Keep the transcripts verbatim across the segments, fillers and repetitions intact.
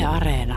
Areena.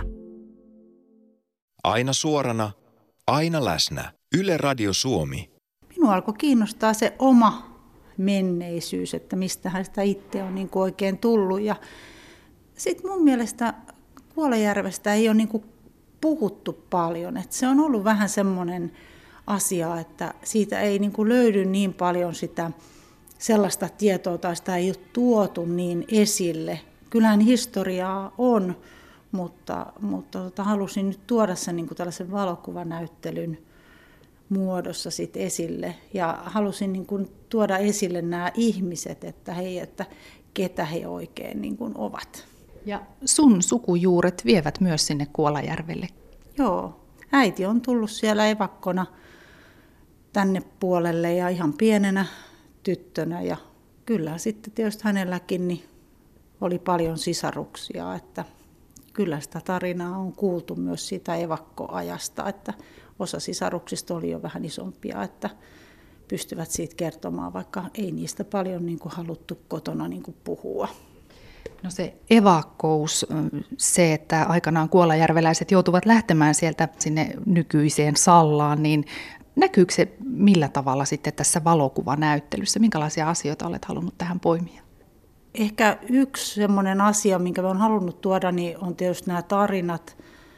Aina suorana, aina läsnä. Yle Radio Suomi. Minua alkoi kiinnostaa se oma menneisyys, että mistähän sitä itse on niin kuin oikein tullut. Ja sitten mun mielestä Kuolajärvestä ei ole niin kuin puhuttu paljon. Että se on ollut vähän semmoinen asia, että siitä ei niin kuin löydy niin paljon sitä sellaista tietoa tai sitä ei ole tuotu niin esille. Kyllähän historiaa on, mutta, mutta tota, halusin nyt tuoda sen niin kuin tällaisen valokuvanäyttelyn muodossa sit esille. Ja halusin niin kuin tuoda esille nämä ihmiset, että, hei, että ketä he oikein niin kuin ovat. Ja sun sukujuuret vievät myös sinne Kuolajärvelle. Joo, äiti on tullut siellä evakkona tänne puolelle ja ihan pienenä tyttönä. Ja kyllä sitten tietysti hänelläkin niin oli paljon sisaruksia, että kyllä sitä tarinaa on kuultu myös siitä evakkoajasta, että osa sisaruksista oli jo vähän isompia, että pystyvät siitä kertomaan, vaikka ei niistä paljon niin kuin haluttu kotona niin kuin puhua. No se evakkous, se, että aikanaan kuolajärveläiset joutuvat lähtemään sieltä sinne nykyiseen Sallaan, niin näkyykö se millä tavalla sitten tässä valokuvanäyttelyssä? Minkälaisia asioita olet halunnut tähän poimia? Ehkä yksi semmoinen asia, minkä olen halunnut tuoda, niin on tietysti nämä tarinat,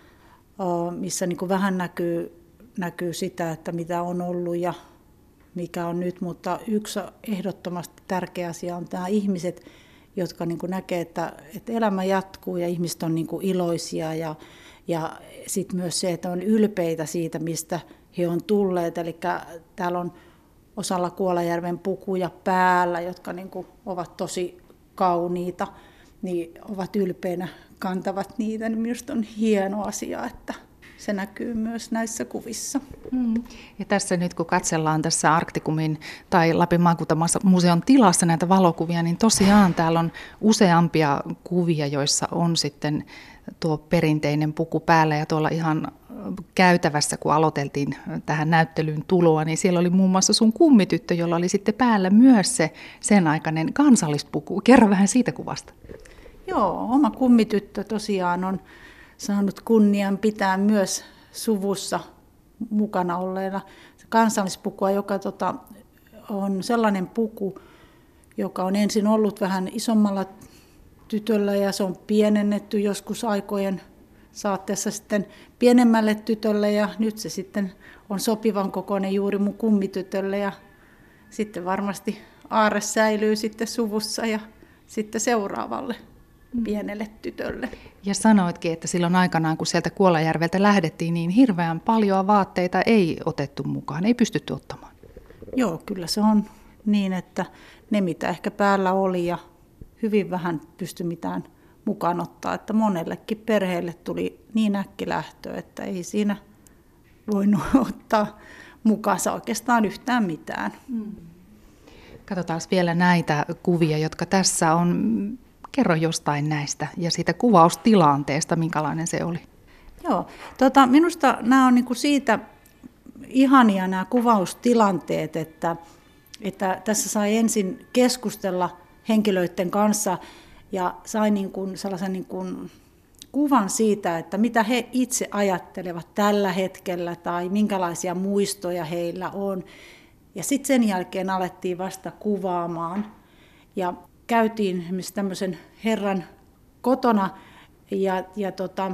missä niin kuin vähän näkyy, näkyy sitä, että mitä on ollut ja mikä on nyt, mutta yksi ehdottomasti tärkeä asia on tämä ihmiset, jotka niin kuin näkee, että, että elämä jatkuu ja ihmiset on niin kuin iloisia ja, ja sitten myös se, että on ylpeitä siitä, mistä he on tulleet. Eli täällä on osalla Kuolajärven pukuja päällä, jotka niin kuin ovat tosi kauniita, niin ovat ylpeinä, kantavat niitä, niin minusta on hieno asia, että se näkyy myös näissä kuvissa. Mm. Ja tässä nyt kun katsellaan tässä Arktikumin tai Lapin maakuntamuseon tilassa näitä valokuvia, niin tosiaan täällä on useampia kuvia, joissa on sitten tuo perinteinen puku päällä ja tuolla ihan käytävässä, kun aloiteltiin tähän näyttelyyn tuloa, niin siellä oli muun muassa sun kummityttö, jolla oli sitten päällä myös se sen aikainen kansallispuku. Kerro vähän siitä kuvasta. Joo, oma kummityttö tosiaan on saanut kunnian pitää myös suvussa mukana olleena kansallispukua, joka tota, on sellainen puku, joka on ensin ollut vähän isommalla tytöllä ja se on pienennetty joskus aikojen saatteessa sitten pienemmälle tytölle ja nyt se sitten on sopivan kokoinen juuri mun kummitytölle ja sitten varmasti aarre säilyy sitten suvussa ja sitten seuraavalle pienelle tytölle. Ja sanoitkin, että silloin aikanaan, kun sieltä Kuolajärveltä lähdettiin, niin hirveän paljon vaatteita ei otettu mukaan, ei pystytty ottamaan. Joo, kyllä se on niin, että ne mitä ehkä päällä oli ja hyvin vähän pystyi mitään mukaan ottaa, että monellekin perheelle tuli niin äkkilähtö, että ei siinä voinut ottaa mukaansa oikeastaan yhtään mitään. Mm. Katsotaan vielä näitä kuvia, jotka tässä on. Kerro jostain näistä ja siitä kuvaustilanteesta, minkälainen se oli. Joo, tota, minusta nämä on niinku siitä ihania nämä kuvaustilanteet, että, että tässä sai ensin keskustella henkilöiden kanssa ja sai niinku sellaisen niinku kuvan siitä, että mitä he itse ajattelevat tällä hetkellä tai minkälaisia muistoja heillä on. Ja sitten sen jälkeen alettiin vasta kuvaamaan ja käytiin esimerkiksi tämmöisen herran kotona ja, ja tota,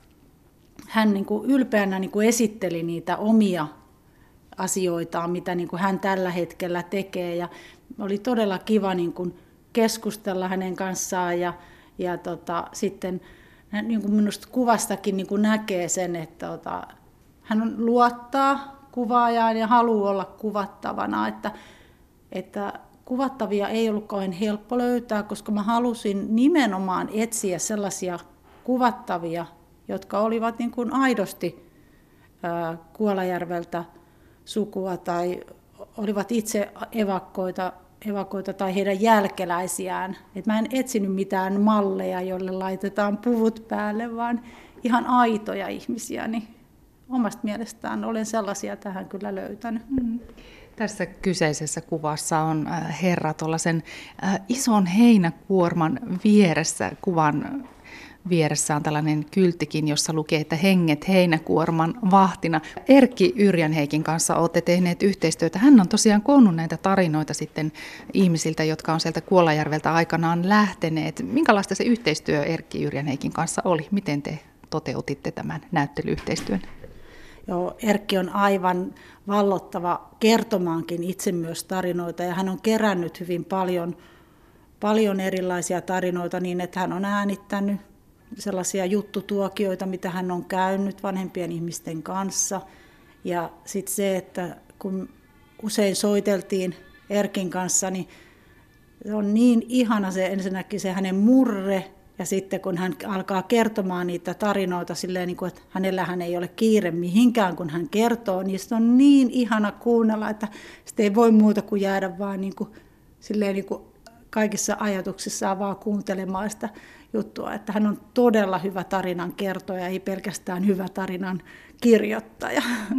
hän niin kuin ylpeänä niin kuin esitteli niitä omia asioitaan, mitä niin kuin hän tällä hetkellä tekee. Ja oli todella kiva niin kuin keskustella hänen kanssaan ja, ja tota, sitten niin kuin minusta kuvastakin niin kuin näkee sen, että tota, hän luottaa kuvaajaan ja haluaa olla kuvattavana, että, että kuvattavia ei ollut kauhean helppo löytää, koska mä halusin nimenomaan etsiä sellaisia kuvattavia, jotka olivat niin kuin aidosti ää, Kuolajärveltä sukua tai olivat itse evakkoita, evakkoita tai heidän jälkeläisiään. Et mä en etsinyt mitään malleja, joille laitetaan puvut päälle, vaan ihan aitoja ihmisiä. Niin omasta mielestään olen sellaisia tähän kyllä löytänyt. Mm. Tässä kyseisessä kuvassa on herra tuollaisen ison heinäkuorman vieressä kuvan vieressä on tällainen kylttikin, jossa lukee, että henget heinäkuorman vahtina. Erkki Yrjänheikin kanssa olette tehneet yhteistyötä. Hän on tosiaan koonnut näitä tarinoita sitten ihmisiltä, jotka on sieltä Kuolajärveltä aikanaan lähteneet. Minkälaista se yhteistyö Erkki Yrjänheikin kanssa oli? Miten te toteutitte tämän näyttelyyhteistyön? Joo, Erkki on aivan vallottava kertomaankin itse myös tarinoita, ja hän on kerännyt hyvin paljon, paljon erilaisia tarinoita niin, että hän on äänittänyt sellaisia juttutuokioita, mitä hän on käynyt vanhempien ihmisten kanssa. Ja sitten se, että kun usein soiteltiin Erkin kanssa, niin se on niin ihana se ensinnäkin se hänen murre. Ja sitten kun hän alkaa kertomaan niitä tarinoita silleen, niin kuin, että hänellähän ei ole kiire mihinkään, kun hän kertoo, niin se on niin ihana kuunnella, että sitten ei voi muuta kuin jäädä vaan niin kuin, silleen niin kuin kaikissa ajatuksissaan vaan kuuntelemaan sitä juttua. Että hän on todella hyvä tarinan kertoja, ei pelkästään hyvä tarinan kirjoittaja.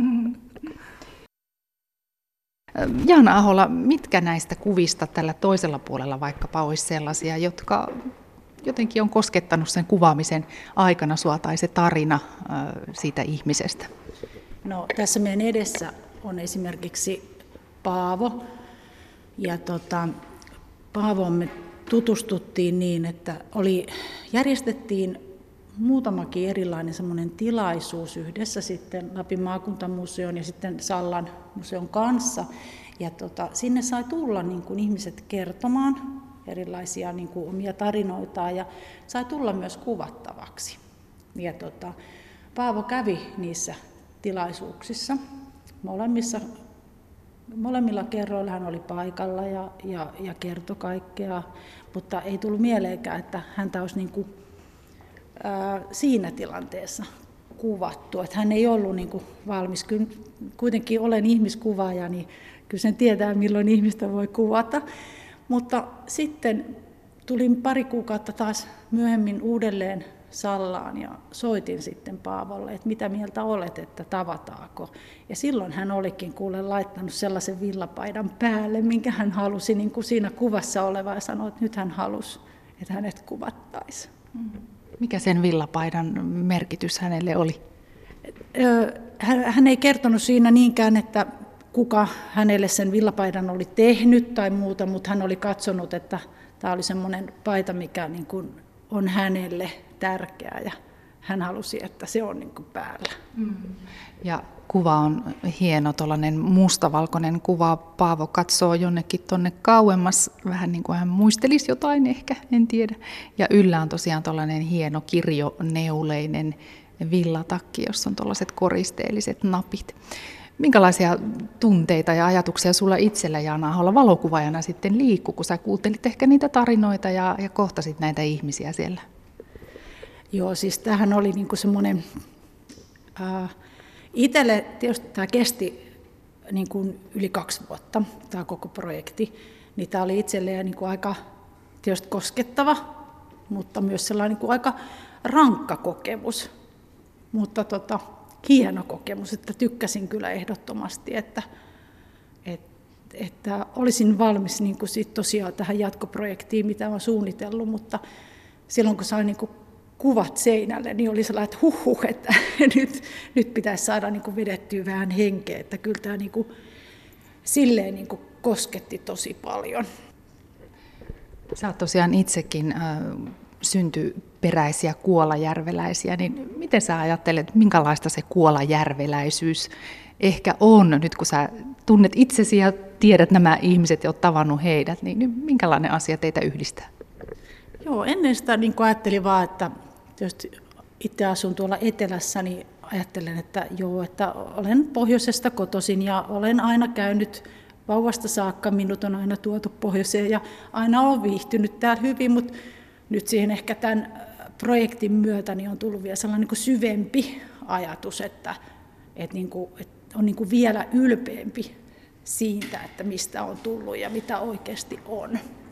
Jaana Ahola, mitkä näistä kuvista tällä toisella puolella vaikkapa olisi sellaisia, jotka jotenkin on koskettanut sen kuvaamisen aikana sua tai se tarina siitä ihmisestä? No, tässä meidän edessä on esimerkiksi Paavo. Ja tota, Paavoon me tutustuttiin niin, että oli, järjestettiin muutamakin erilainen semmoinen tilaisuus yhdessä sitten Lapin maakuntamuseon ja sitten Sallan museon kanssa. Ja tota, sinne sai tulla niin kuin ihmiset kertomaan erilaisia niin kuin omia tarinoitaan ja sai tulla myös kuvattavaksi. Ja tota, Paavo kävi niissä tilaisuuksissa. Molemmissa, molemmilla kerroilla hän oli paikalla ja, ja, ja kertoi kaikkea, mutta ei tullut mieleenkään, että häntä olisi niin kuin, ää, siinä tilanteessa kuvattu. Että hän ei ollut niin kuin valmis. Kyllä, kuitenkin olen ihmiskuvaaja, niin kyllä sen tietää, milloin ihmistä voi kuvata. Mutta sitten tulin pari kuukautta taas myöhemmin uudelleen Sallaan ja soitin sitten Paavolle, että mitä mieltä olet, että tavataanko. Ja silloin hän olikin kuule laittanut sellaisen villapaidan päälle, minkä hän halusi niin kuin siinä kuvassa oleva ja sanoi, että nyt hän halusi, että hänet kuvattaisiin. Mikä sen villapaidan merkitys hänelle oli? Hän ei kertonut siinä niinkään, että kuka hänelle sen villapaidan oli tehnyt tai muuta, mutta hän oli katsonut, että tämä oli semmoinen paita, mikä niin kuin on hänelle tärkeä ja hän halusi, että se on niin kuin päällä. Ja kuva on hieno, tuollainen mustavalkoinen kuva. Paavo katsoo jonnekin tuonne kauemmas, vähän niin kuin hän muistelisi jotain ehkä, en tiedä. Ja yllä on tosiaan tuollainen hieno kirjoneuleinen villatakki, jossa on tuollaiset koristeelliset napit. Minkälaisia tunteita ja ajatuksia sulla itsellä, Jaana Ahola, valokuvaajana sitten liikkuu, kun sä kuuntelit ehkä niitä tarinoita ja, ja kohtasit näitä ihmisiä siellä? Joo, siis tämähän oli niinku semmoinen, äh, itselle tietysti tämä kesti niin kuin yli kaksi vuotta, tämä koko projekti, niin tämä oli itselleen niin kuin aika tietysti koskettava, mutta myös sellainen niin kuin aika rankka kokemus, mutta tota, hieno kokemus, että tykkäsin kyllä ehdottomasti, että, että, että olisin valmis niin kuin sit tosiaan tähän jatkoprojektiin, mitä olen suunnitellut, mutta silloin kun sain niin kuin kuvat seinälle, niin oli sellainen, että huh, huh että nyt, nyt pitäisi saada niin kuin vedettyä vähän henkeä, että kyllä tämä niin kuin, silleen niin kuin kosketti tosi paljon. Sä oot tosiaan itsekin äh, syntyperäisiä kuolajärveläisiä, niin miten sä ajattelet, minkälaista se kuolajärveläisyys ehkä on, nyt kun sä tunnet itsesi ja tiedät nämä ihmiset ja oot tavannut heidät, niin minkälainen asia teitä yhdistää? Joo, ennen sitä niin ajattelin vaan, että tietysti itse asun tuolla etelässä, niin ajattelen, että joo, että olen pohjoisesta kotoisin ja olen aina käynyt vauvasta saakka, minut on aina tuotu pohjoiseen ja aina olen viihtynyt täällä hyvin, mutta nyt siihen ehkä tämän projektin myötä niin on tullut vielä sellainen niin kuin syvempi ajatus, että, että, niin kuin, että on niin kuin vielä ylpeämpi siitä, että mistä on tullut ja mitä oikeasti on.